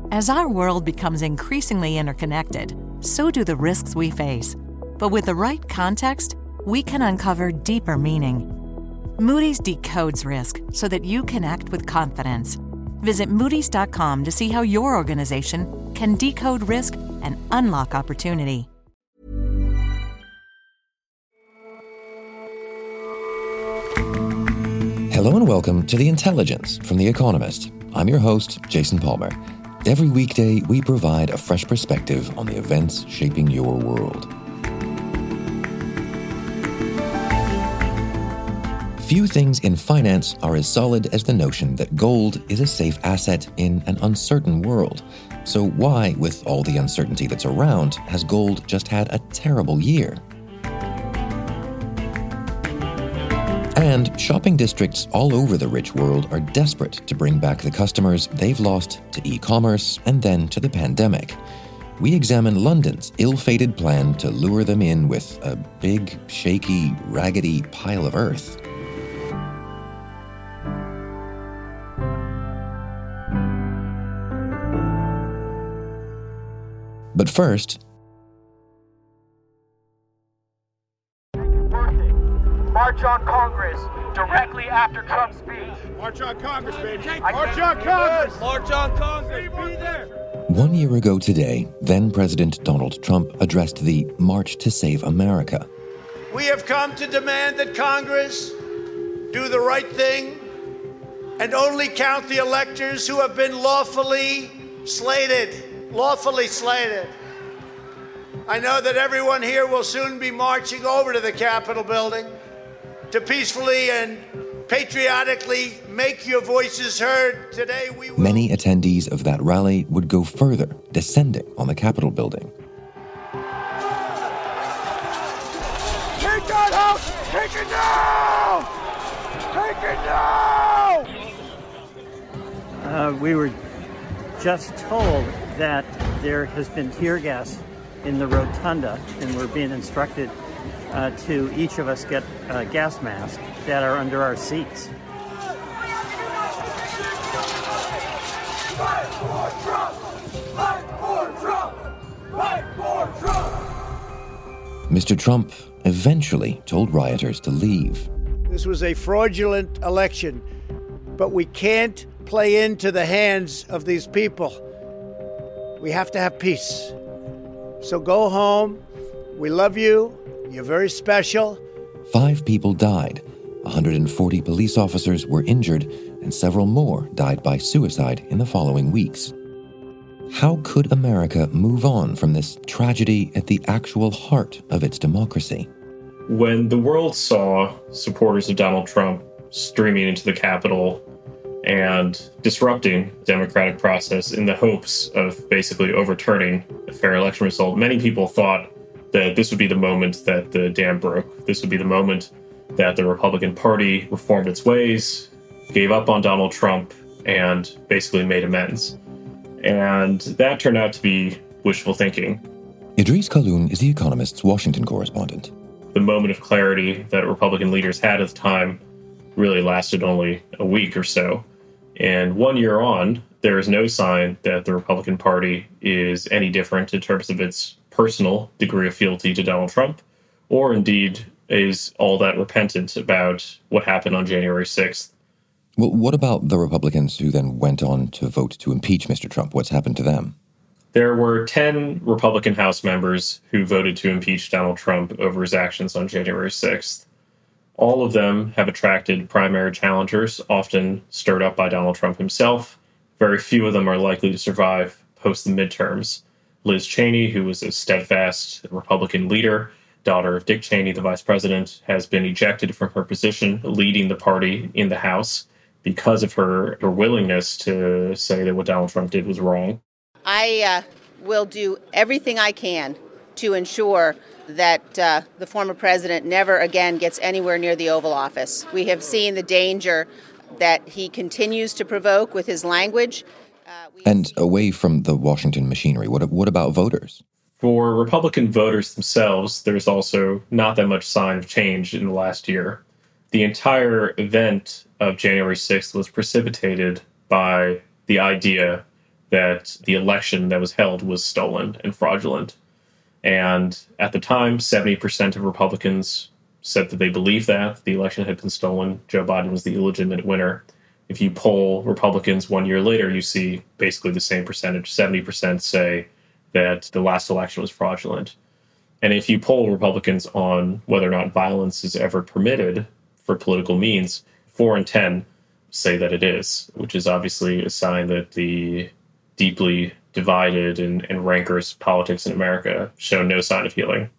As our world becomes increasingly interconnected, so do the risks we face. But with the right context, we can uncover deeper meaning. Moody's decodes risk so that you can act with confidence. Visit Moody's.com to see how your organization can decode risk and unlock opportunity. Hello and welcome to The Intelligence from The Economist. I'm your host, Jason Palmer. Every weekday, we provide a fresh perspective on the events shaping your world. Few things in finance are as solid as the notion that gold is a safe asset in an uncertain world. So why, with all the uncertainty that's around, has gold just had a terrible year? And shopping districts all over the rich world are desperate to bring back the customers they've lost to e-commerce and then to the pandemic. We examine London's ill-fated plan to lure them in with a big, shaky, raggedy pile of earth. But first, March on Congress directly after Trump's speech. March on Congress, baby. March on Congress. March on Congress. Be there. 1 year ago today, then-President Donald Trump addressed the March to Save America. We have come to demand that Congress do the right thing and only count the electors who have been lawfully slated. I know that everyone here will soon be marching over to the Capitol building to peacefully and patriotically make your voices heard. Today we will... Many attendees of that rally would go further, descending on the Capitol building. Take that house! Take it now! Take it now! We were just told that there has been tear gas in the rotunda, and we're being instructed to each of us get gas masks that are under our seats. Fight for Trump! Fight for Trump! Fight for Trump! Mr. Trump eventually told rioters to leave. This was a fraudulent election, but we can't play into the hands of these people. We have to have peace. So go home. We love you. You're very special. 5 people died. 140 police officers were injured, and several more died by suicide in the following weeks. How could America move on from this tragedy at the actual heart of its democracy? When the world saw supporters of Donald Trump streaming into the Capitol and disrupting the democratic process in the hopes of basically overturning a fair election result, many people thought that this would be the moment that the dam broke. This would be the moment that the Republican Party reformed its ways, gave up on Donald Trump, and basically made amends. And that turned out to be wishful thinking. Idris Khaloun is The Economist's Washington correspondent. The moment of clarity that Republican leaders had at the time really lasted only a week or so. And 1 year on, there is no sign that the Republican Party is any different in terms of its personal degree of fealty to Donald Trump, or indeed is all that repentant about what happened on January 6th. Well, what about the Republicans who then went on to vote to impeach Mr. Trump? What's happened to them? There were 10 Republican House members who voted to impeach Donald Trump over his actions on January 6th. All of them have attracted primary challengers, often stirred up by Donald Trump himself. Very few of them are likely to survive post the midterms. Liz Cheney, who was a steadfast Republican leader, daughter of Dick Cheney, the vice president, has been ejected from her position leading the party in the House because of her willingness to say that what Donald Trump did was wrong. I will do everything I can to ensure that the former president never again gets anywhere near the Oval Office. We have seen the danger that he continues to provoke with his language. And away from the Washington machinery, what about voters? For Republican voters themselves, there's also not that much sign of change in the last year. The entire event of January 6th was precipitated by the idea that the election that was held was stolen and fraudulent. And at the time, 70% of Republicans said that they believed that the election had been stolen. Joe Biden was the illegitimate winner. If you poll Republicans 1 year later, you see basically the same percentage. 70% say that the last election was fraudulent. And if you poll Republicans on whether or not violence is ever permitted for political means, 4 in 10 say that it is, which is obviously a sign that the deeply divided and rancorous politics in America show no sign of healing.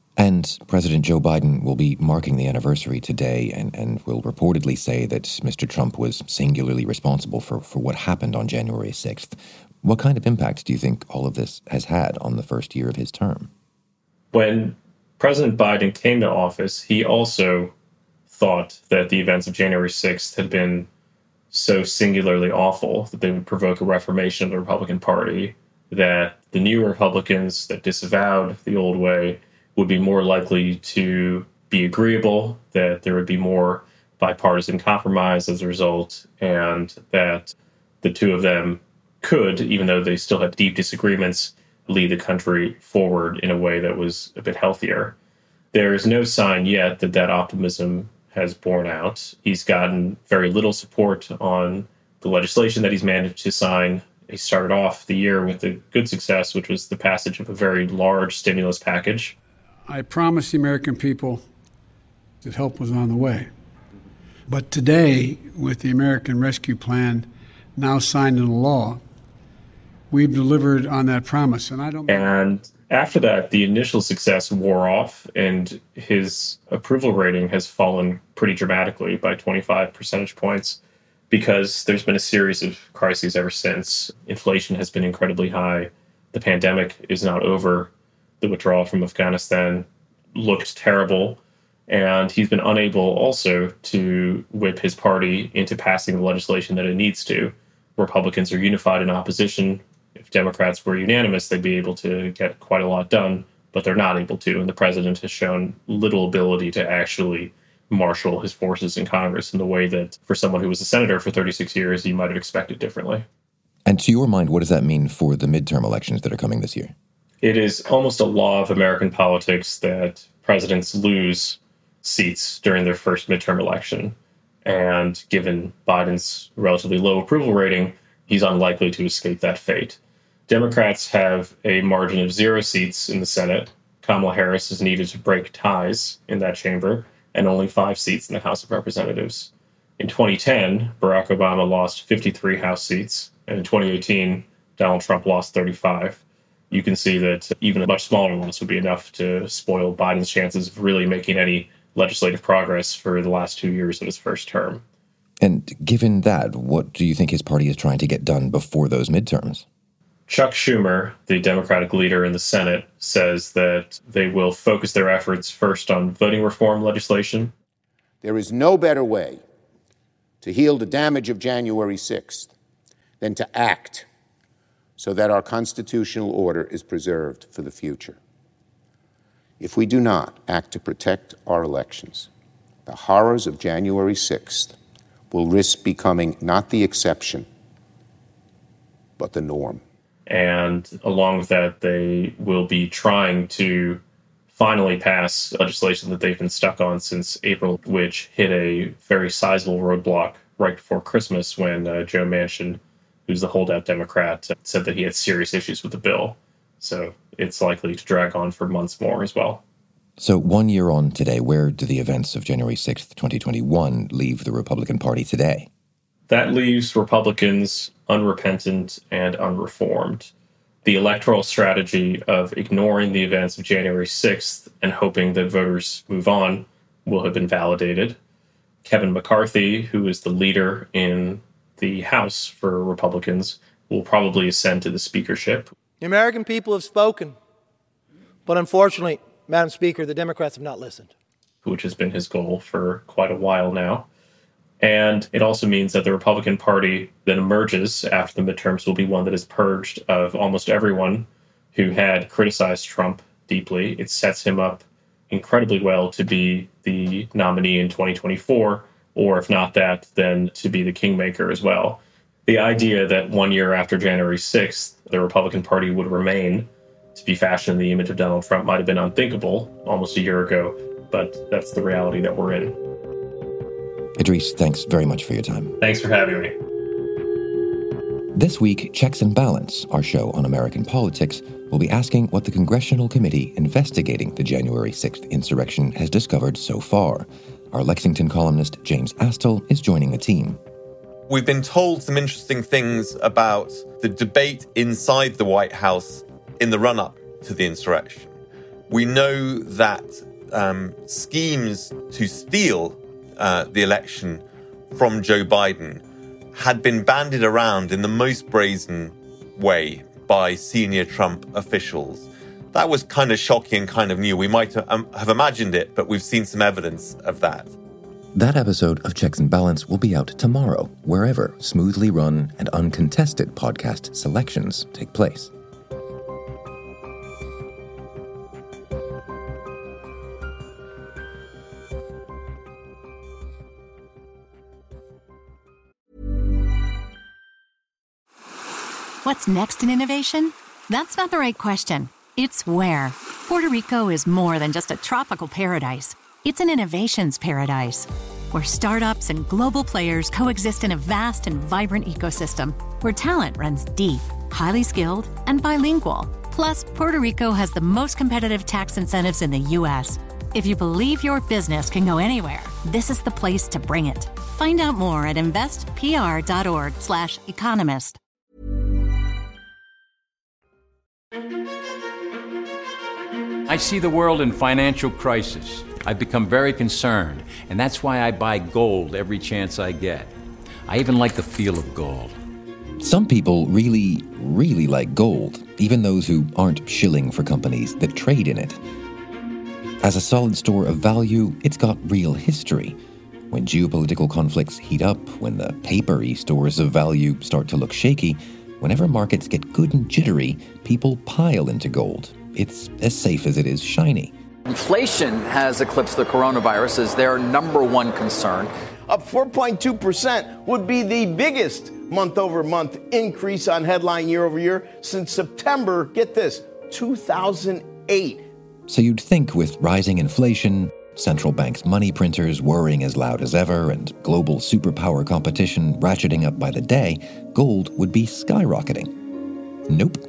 And President Joe Biden will be marking the anniversary today and will reportedly say that Mr. Trump was singularly responsible for what happened on January 6th. What kind of impact do you think all of this has had on the first year of his term? When President Biden came to office, he also thought that the events of January 6th had been so singularly awful that they would provoke a reformation of the Republican Party, that the new Republicans that disavowed the old way would be more likely to be agreeable, that there would be more bipartisan compromise as a result, and that the two of them could, even though they still had deep disagreements, lead the country forward in a way that was a bit healthier. There is no sign yet that that optimism has borne out. He's gotten very little support on the legislation that he's managed to sign. He started off the year with a good success, which was the passage of a very large stimulus package. I promised the American people that help was on the way. But today, with the American Rescue Plan now signed into law, we've delivered on that promise. And after that, the initial success wore off, and his approval rating has fallen pretty dramatically by 25 percentage points because there's been a series of crises ever since. Inflation has been incredibly high. The pandemic is not over. The withdrawal from Afghanistan looked terrible. And he's been unable also to whip his party into passing the legislation that it needs to. Republicans are unified in opposition. If Democrats were unanimous, they'd be able to get quite a lot done, but they're not able to. And the president has shown little ability to actually marshal his forces in Congress in the way that for someone who was a senator for 36 years, you might have expected differently. And to your mind, what does that mean for the midterm elections that are coming this year? It is almost a law of American politics that presidents lose seats during their first midterm election. And given Biden's relatively low approval rating, he's unlikely to escape that fate. Democrats have a margin of 0 seats in the Senate. Kamala Harris is needed to break ties in that chamber, and only 5 seats in the House of Representatives. In 2010, Barack Obama lost 53 House seats, and in 2018, Donald Trump lost 35. You can see that even a much smaller loss would be enough to spoil Biden's chances of really making any legislative progress for the last 2 years of his first term. And given that, what do you think his party is trying to get done before those midterms? Chuck Schumer, the Democratic leader in the Senate, says that they will focus their efforts first on voting reform legislation. There is no better way to heal the damage of January 6th than to act so that our constitutional order is preserved for the future. If we do not act to protect our elections, the horrors of January 6th will risk becoming not the exception, but the norm. And along with that, they will be trying to finally pass legislation that they've been stuck on since April, which hit a very sizable roadblock right before Christmas when Joe Manchin, who's the holdout Democrat, said that he had serious issues with the bill. So it's likely to drag on for months more as well. So 1 year on today, where do the events of January 6th, 2021 leave the Republican Party today? That leaves Republicans unrepentant and unreformed. The electoral strategy of ignoring the events of January 6th and hoping that voters move on will have been validated. Kevin McCarthy, who is the leader in the House for Republicans, will probably ascend to the speakership. The American people have spoken, but unfortunately, Madam Speaker, the Democrats have not listened. Which has been his goal for quite a while now. And it also means that the Republican Party that emerges after the midterms will be one that is purged of almost everyone who had criticized Trump deeply. It sets him up incredibly well to be the nominee in 2024, or if not that, then to be the kingmaker as well. The idea that 1 year after January 6th, the Republican Party would remain to be fashioned in the image of Donald Trump might have been unthinkable almost a year ago, but that's the reality that we're in. Idris, thanks very much for your time. Thanks for having me. This week, Checks and Balance, our show on American politics, will be asking what the Congressional Committee investigating the January 6th insurrection has discovered so far. Our Lexington columnist James Astle is joining the team. We've been told some interesting things about the debate inside the White House in the run-up to the insurrection. We know that schemes to steal the election from Joe Biden had been bandied around in the most brazen way by senior Trump officials. That was kind of shocking and kind of new. We might have imagined it, but we've seen some evidence of that. That episode of Checks and Balance will be out tomorrow, wherever smoothly run and uncontested podcast selections take place. What's next in innovation? That's not the right question. It's where. Puerto Rico is more than just a tropical paradise. It's an innovations paradise, where startups and global players coexist in a vast and vibrant ecosystem, where talent runs deep, highly skilled, and bilingual. Plus, Puerto Rico has the most competitive tax incentives in the U.S. If you believe your business can go anywhere, this is the place to bring it. Find out more at investpr.org/economist. I see the world in financial crisis. I've become very concerned, and that's why I buy gold every chance I get. I even like the feel of gold. Some people really, really like gold, even those who aren't shilling for companies that trade in it. As a solid store of value, it's got real history. When geopolitical conflicts heat up, when the papery stores of value start to look shaky, whenever markets get good and jittery, people pile into gold. It's as safe as it is shiny. Inflation has eclipsed the coronavirus as their number one concern. Up 4.2% would be the biggest month-over-month increase on headline year-over-year since September, get this, 2008. So you'd think with rising inflation, central banks' money printers whirring as loud as ever, and global superpower competition ratcheting up by the day, gold would be skyrocketing. Nope.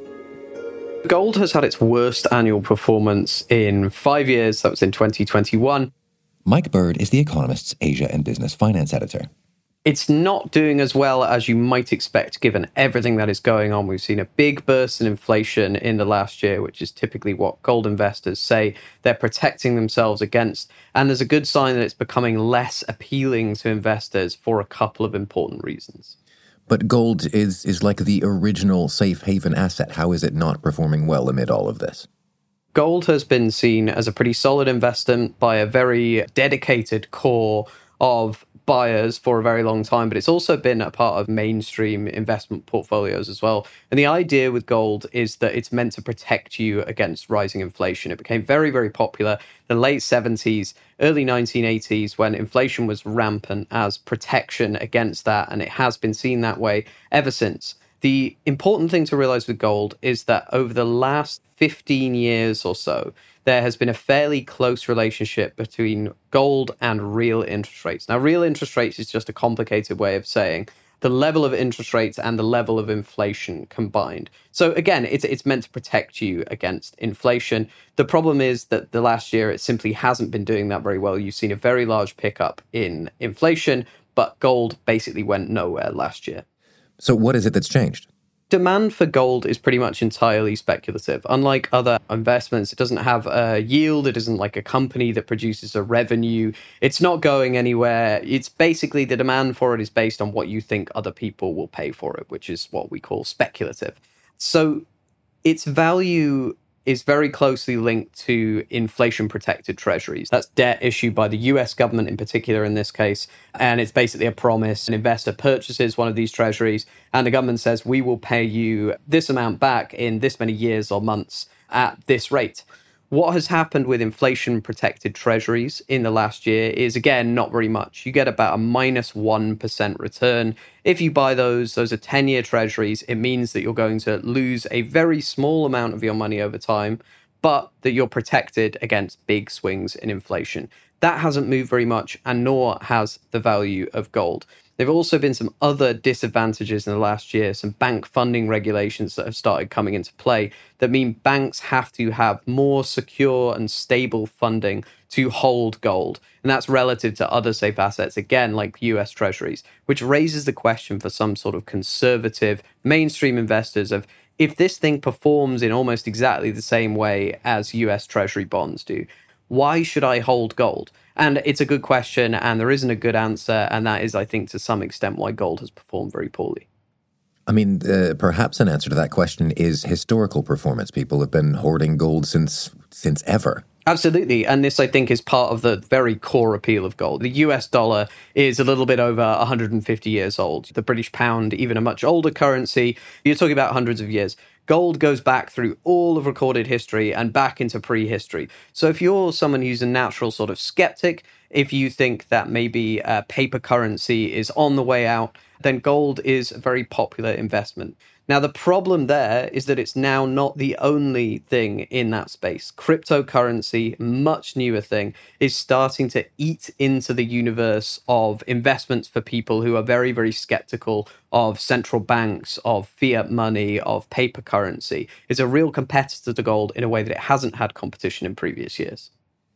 Gold has had its worst annual performance in 5 years. That was in 2021. Mike Bird is The Economist's Asia and Business Finance editor. It's not doing as well as you might expect given everything that is going on. We've seen a big burst in inflation in the last year, which is typically what gold investors say they're protecting themselves against. And there's a good sign that it's becoming less appealing to investors for a couple of important reasons. But gold is like the original safe haven asset. How is it not performing well amid all of this? Gold has been seen as a pretty solid investment by a very dedicated core of buyers for a very long time, but it's also been a part of mainstream investment portfolios as well. And the idea with gold is that it's meant to protect you against rising inflation. It became very, very popular in the late 70s, early 1980s, when inflation was rampant as protection against that, and it has been seen that way ever since. The important thing to realize with gold is that over the last 15 years or so, there has been a fairly close relationship between gold and real interest rates. Now, real interest rates is just a complicated way of saying the level of interest rates and the level of inflation combined. So again, it's meant to protect you against inflation. The problem is that the last year, it simply hasn't been doing that very well. You've seen a very large pickup in inflation, but gold basically went nowhere last year. So what is it that's changed? Demand for gold is pretty much entirely speculative. Unlike other investments, it doesn't have a yield. It isn't like a company that produces a revenue. It's not going anywhere. It's basically the demand for it is based on what you think other people will pay for it, which is what we call speculative. So its value is very closely linked to inflation-protected treasuries. That's debt issued by the US government in particular in this case. And it's basically a promise. An investor purchases one of these treasuries and the government says, we will pay you this amount back in this many years or months at this rate. What has happened with inflation-protected treasuries in the last year is, again, not very much. You get about a minus 1% return. If you buy those are 10-year treasuries, it means that you're going to lose a very small amount of your money over time, but that you're protected against big swings in inflation. That hasn't moved very much, and nor has the value of gold. There have also been some other disadvantages in the last year, some bank funding regulations that have started coming into play that mean banks have to have more secure and stable funding to hold gold. And that's relative to other safe assets, again, like US Treasuries, which raises the question for some sort of conservative mainstream investors of, if this thing performs in almost exactly the same way as US Treasury bonds do, why should I hold gold? And it's a good question, and there isn't a good answer, and that is, I think, to some extent why gold has performed very poorly. I mean, perhaps an answer to that question is historical performance. People have been hoarding gold since ever. Absolutely. And this, I think, is part of the very core appeal of gold. The US dollar is a little bit over 150 years old. The British pound, even a much older currency, you're talking about hundreds of years. Gold goes back through all of recorded history and back into prehistory. So if you're someone who's a natural sort of skeptic, if you think that maybe paper currency is on the way out, then gold is a very popular investment. Now, the problem there is that it's now not the only thing in that space. Cryptocurrency, much newer thing, is starting to eat into the universe of investments for people who are very, very skeptical of central banks, of fiat money, of paper currency. It's a real competitor to gold in a way that it hasn't had competition in previous years.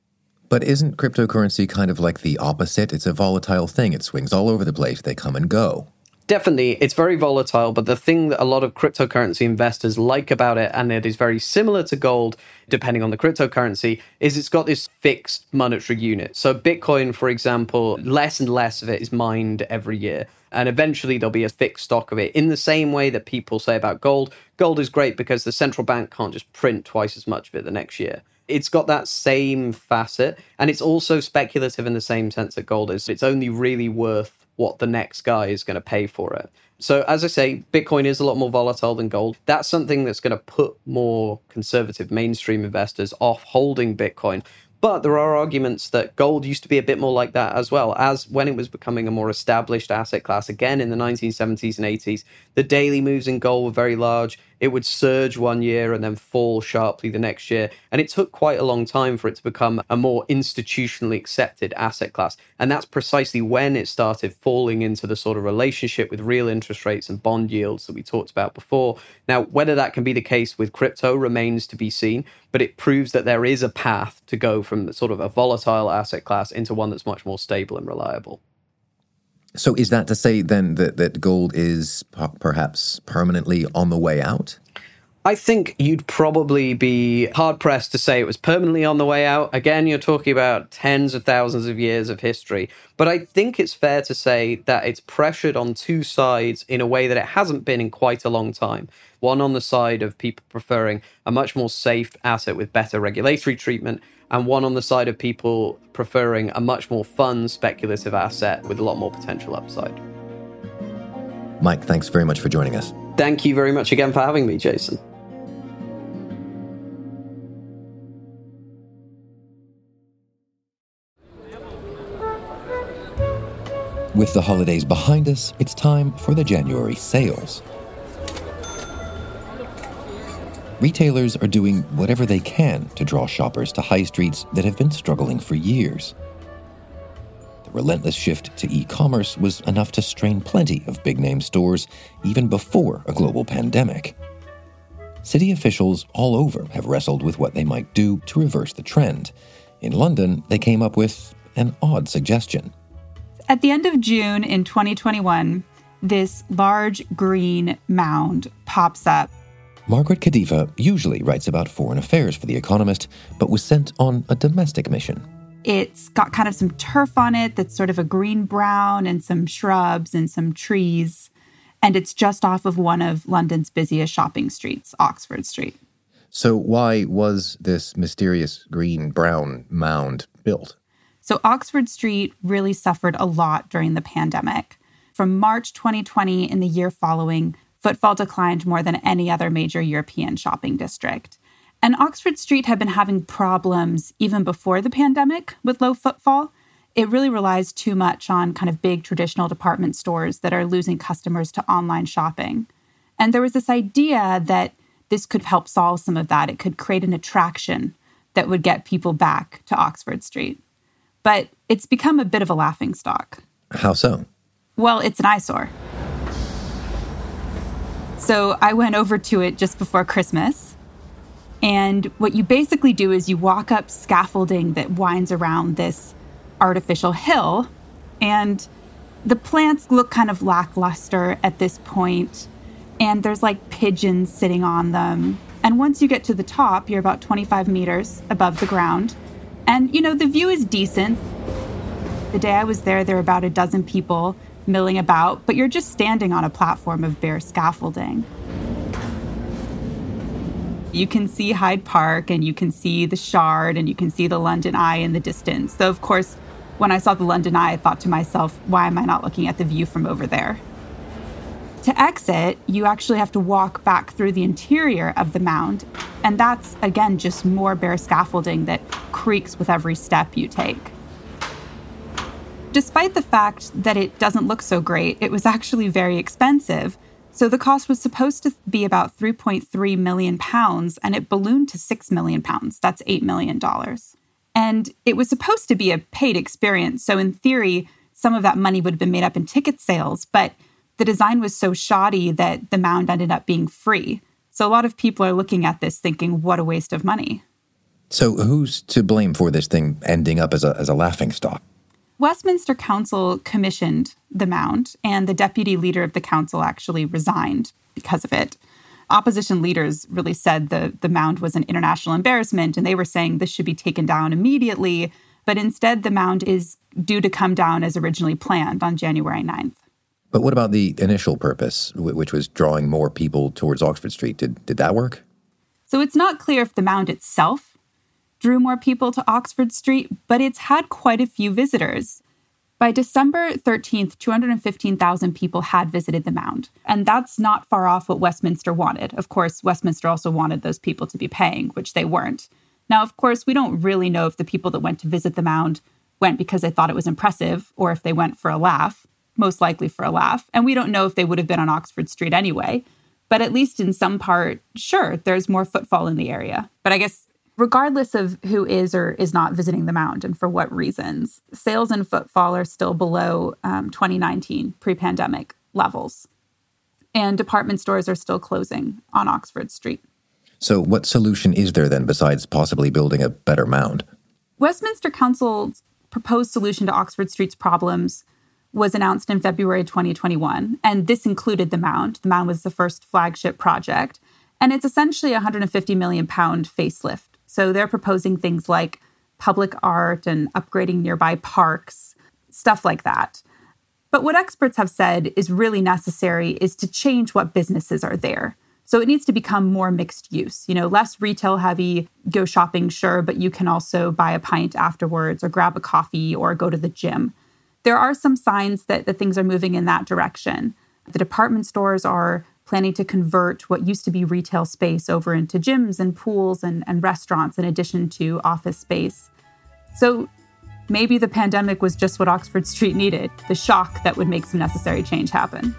But isn't cryptocurrency kind of like the opposite? It's a volatile thing. It swings all over the place. They come and go. Definitely, it's very volatile, but the thing that a lot of cryptocurrency investors like about it, and it is very similar to gold, depending on the cryptocurrency, is it's got this fixed monetary unit. So Bitcoin, for example, less and less of it is mined every year. And eventually there'll be a fixed stock of it. In the same way that people say about gold, gold is great because the central bank can't just print twice as much of it the next year. It's got that same facet, and it's also speculative in the same sense that gold is. It's only really worth what the next guy is going to pay for it. So as I say, Bitcoin is a lot more volatile than gold. That's something that's going to put more conservative mainstream investors off holding Bitcoin. But there are arguments that gold used to be a bit more like that as well, as when it was becoming a more established asset class. Again, in the 1970s and 80s, the daily moves in gold were very large. It would surge one year and then fall sharply the next year. And it took quite a long time for it to become a more institutionally accepted asset class. And that's precisely when it started falling into the sort of relationship with real interest rates and bond yields that we talked about before. Now, whether that can be the case with crypto remains to be seen, but it proves that there is a path to go from sort of a volatile asset class into one that's much more stable and reliable. So is that to say then that gold is perhaps permanently on the way out? I think you'd probably be hard-pressed to say it was permanently on the way out. Again, you're talking about tens of thousands of years of history. But I think it's fair to say that it's pressured on two sides in a way that it hasn't been in quite a long time. One on the side of people preferring a much more safe asset with better regulatory treatment, and one on the side of people preferring a much more fun speculative asset with a lot more potential upside. Mike, thanks very much for joining us. Thank you very much again for having me, Jason. With the holidays behind us, it's time for the January sales. Retailers are doing whatever they can to draw shoppers to high streets that have been struggling for years. The relentless shift to e-commerce was enough to strain plenty of big-name stores even before a global pandemic. City officials all over have wrestled with what they might do to reverse the trend. In London, they came up with an odd suggestion. At the end of June in 2021, this large green mound pops up. Margaret Khadifa usually writes about foreign affairs for The Economist, but was sent on a domestic mission. It's got kind of some turf on it that's sort of a green-brown and some shrubs and some trees. And it's just off of one of London's busiest shopping streets, Oxford Street. So why was this mysterious green-brown mound built? So Oxford Street really suffered a lot during the pandemic. From March 2020 and the year following, footfall declined more than any other major European shopping district. And Oxford Street had been having problems even before the pandemic with low footfall. It really relies too much on kind of big traditional department stores that are losing customers to online shopping. And there was this idea that this could help solve some of that. It could create an attraction that would get people back to Oxford Street. But it's become a bit of a laughingstock. How so? Well, it's an eyesore. So I went over to it just before Christmas. And what you basically do is you walk up scaffolding that winds around this artificial hill. And the plants look kind of lackluster at this point. And there's like pigeons sitting on them. And once you get to the top, you're about 25 meters above the ground. And, you know, the view is decent. The day I was there were about a dozen people milling about, but you're just standing on a platform of bare scaffolding. You can see Hyde Park, and you can see the Shard, and you can see the London Eye in the distance. So, of course, when I saw the London Eye, I thought to myself, why am I not looking at the view from over there? To exit, you actually have to walk back through the interior of the mound. And that's, again, just more bare scaffolding that creaks with every step you take. Despite the fact that it doesn't look so great, it was actually very expensive. So the cost was supposed to be about £3.3 million, and it ballooned to £6 million. That's $8 million. And it was supposed to be a paid experience. So in theory, some of that money would have been made up in ticket sales, but the design was so shoddy that the mound ended up being free. So a lot of people are looking at this thinking, what a waste of money. So who's to blame for this thing ending up as a laughingstock? Westminster Council commissioned the mound, and the deputy leader of the council actually resigned because of it. Opposition leaders really said the mound was an international embarrassment, and they were saying this should be taken down immediately. But instead, the mound is due to come down as originally planned on January 9th. But what about the initial purpose, which was drawing more people towards Oxford Street? Did that work? So it's not clear if the mound itself drew more people to Oxford Street, but it's had quite a few visitors. By December 13th, 215,000 people had visited the mound. And that's not far off what Westminster wanted. Of course, Westminster also wanted those people to be paying, which they weren't. Now, of course, we don't really know if the people that went to visit the mound went because they thought it was impressive or if they went for a laugh, most likely for a laugh. And we don't know if they would have been on Oxford Street anyway. But at least in some part, sure, there's more footfall in the area. But I guess regardless of who is or is not visiting the mound and for what reasons, sales and footfall are still below 2019 pre-pandemic levels. And department stores are still closing on Oxford Street. So what solution is there then besides possibly building a better mound? Westminster Council's proposed solution to Oxford Street's problems was announced in February 2021, and this included the mound. The mound was the first flagship project, and it's essentially a £150 million facelift. So they're proposing things like public art and upgrading nearby parks, stuff like that. But what experts have said is really necessary is to change what businesses are there. So it needs to become more mixed use, less retail heavy, go shopping, sure, but you can also buy a pint afterwards or grab a coffee or go to the gym. There are some signs that things are moving in that direction. The department stores are planning to convert what used to be retail space over into gyms and pools and restaurants in addition to office space. So maybe the pandemic was just what Oxford Street needed, the shock that would make some necessary change happen.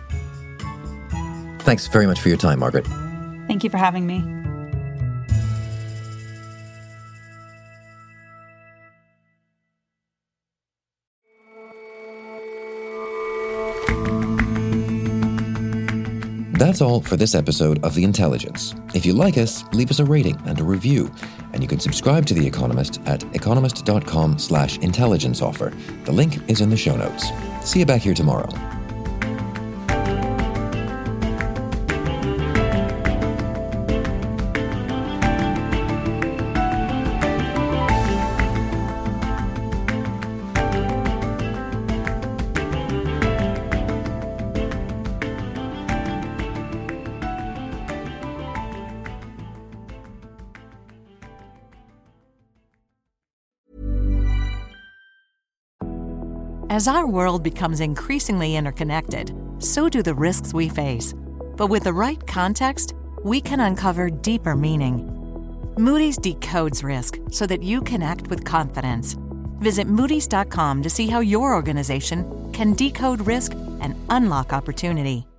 Thanks very much for your time, Margaret. Thank you for having me. That's all for this episode of The Intelligence. If you like us, leave us a rating and a review. And you can subscribe to The Economist at economist.com/intelligence offer. The link is in the show notes. See you back here tomorrow. As our world becomes increasingly interconnected, so do the risks we face. But with the right context, we can uncover deeper meaning. Moody's decodes risk so that you can act with confidence. Visit Moody's.com to see how your organization can decode risk and unlock opportunity.